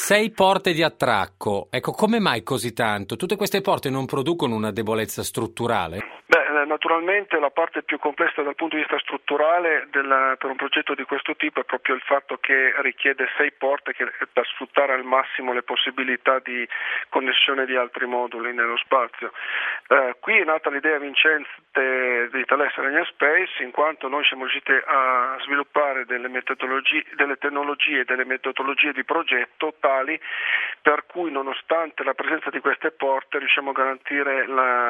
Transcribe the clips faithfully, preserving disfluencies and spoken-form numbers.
Sei porte di attracco, ecco, come mai così tanto? Tutte queste porte non producono una debolezza strutturale? Beh, naturalmente la parte più complessa dal punto di vista strutturale del, per un progetto di questo tipo è proprio il fatto che richiede sei porte che, per sfruttare al massimo le possibilità di connessione di altri moduli nello spazio. Eh, qui è nata l'idea vincente di Thales Alenia Space, in quanto noi siamo riusciti a sviluppare delle metodologie, delle tecnologie, delle metodologie di progetto tali per cui, nonostante la presenza di queste porte, riusciamo a garantire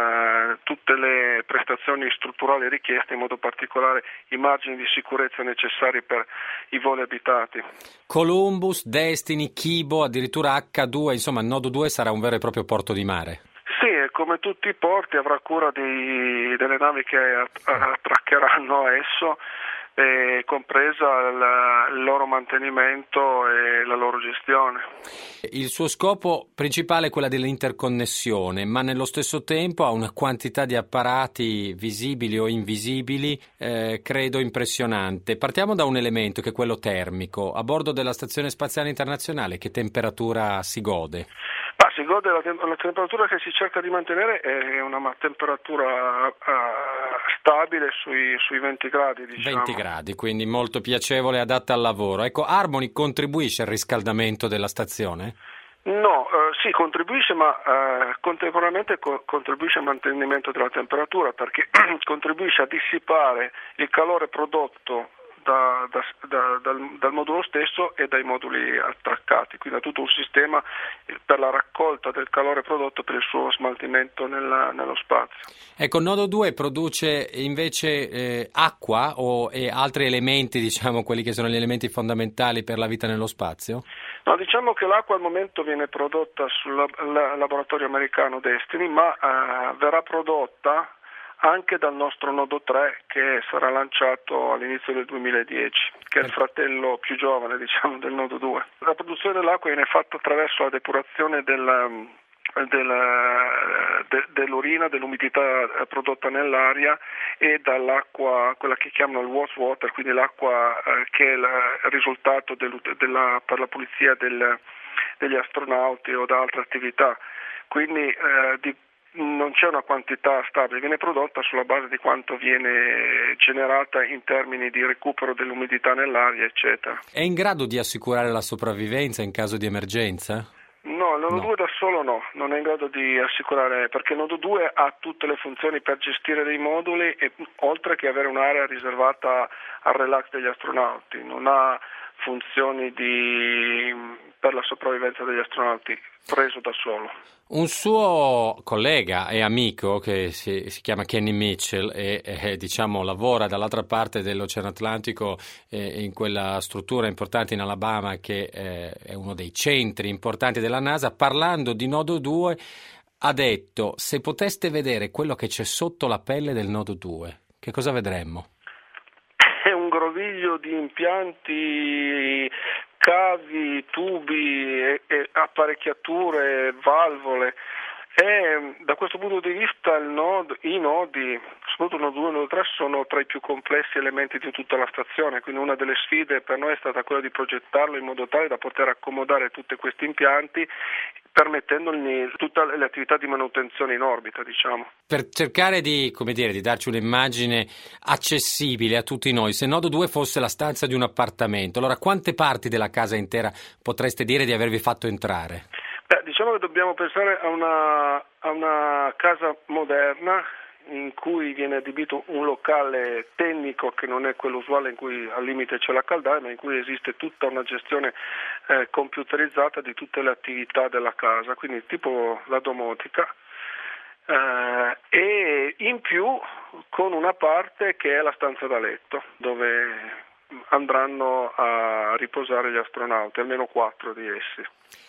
la, tutte le prestazioni strutturali richieste, in modo particolare i margini di sicurezza necessari per i voli abitati. Columbus, Destiny, Kibo, addirittura acca due, insomma il nodo due sarà un vero e proprio porto di mare. Sì, come tutti i porti avrà cura di, delle navi che attraccheranno a esso, eh, compresa la, il loro mantenimento e la loro gestione. Il suo scopo principale è quella dell'interconnessione, ma nello stesso tempo ha una quantità di apparati visibili o invisibili, eh, credo impressionante. Partiamo da un elemento che è quello termico. A bordo della Stazione Spaziale Internazionale, che temperatura si gode? Ma si gode la, tem- la temperatura che si cerca di mantenere è una temperatura uh, stabile sui, sui venti gradi, diciamo. venti gradi, quindi molto piacevole e adatta al lavoro. Ecco, Harmony contribuisce al riscaldamento della stazione? No, uh, sì, contribuisce, ma uh, contemporaneamente co- contribuisce al mantenimento della temperatura, perché contribuisce a dissipare il calore prodotto Da, da, da, dal, dal modulo stesso e dai moduli attraccati, quindi ha tutto un sistema per la raccolta del calore prodotto per il suo smaltimento nella, nello spazio. Ecco, il nodo due produce invece eh, acqua o e altri elementi, diciamo quelli che sono gli elementi fondamentali per la vita nello spazio? No, diciamo che l'acqua al momento viene prodotta sul lab- laboratorio americano Destiny, ma eh, verrà prodotta anche dal nostro nodo tre, che sarà lanciato all'inizio del duemiladieci, che è il fratello più giovane, diciamo, del nodo due. La produzione dell'acqua viene fatta attraverso la depurazione della, della, de, dell'urina, dell'umidità prodotta nell'aria e dall'acqua, quella che chiamano il wash water, quindi l'acqua eh, che è il risultato del, della, per la pulizia del, degli astronauti o da altre attività. Quindi eh, di non c'è una quantità stabile, viene prodotta sulla base di quanto viene generata in termini di recupero dell'umidità nell'aria, eccetera. È in grado di assicurare la sopravvivenza in caso di emergenza? No, il nodo No. due da solo no, non è in grado di assicurare, perché il nodo due ha tutte le funzioni per gestire dei moduli, e oltre che avere un'area riservata al relax degli astronauti, non ha funzioni di, per la sopravvivenza degli astronauti, preso da solo. Un suo collega e amico che si, si chiama Kenny Mitchell e, e diciamo lavora dall'altra parte dell'Oceano Atlantico eh, in quella struttura importante in Alabama che eh, è uno dei centri importanti della NASA, parlando di nodo due ha detto: se poteste vedere quello che c'è sotto la pelle del nodo due, che cosa vedremmo? È un groviglio di impianti, cavi, tubi, e, e apparecchiature, valvole. E da questo punto di vista il nodo, i nodi, soprattutto il nodo due e il nodo tre, sono tra i più complessi elementi di tutta la stazione, quindi una delle sfide per noi è stata quella di progettarlo in modo tale da poter accomodare tutti questi impianti, permettendogli tutte le attività di manutenzione in orbita, diciamo. Per cercare di, come dire, di darci un'immagine accessibile a tutti noi, se nodo due fosse la stanza di un appartamento, allora quante parti della casa intera potreste dire di avervi fatto entrare? Beh, diciamo che dobbiamo pensare a una, a una casa moderna in cui viene adibito un locale tecnico che non è quello usuale, in cui al limite c'è la caldaia, ma in cui esiste tutta una gestione eh, computerizzata di tutte le attività della casa, quindi tipo la domotica, eh, e in più con una parte che è la stanza da letto, dove andranno a riposare gli astronauti, almeno quattro di essi.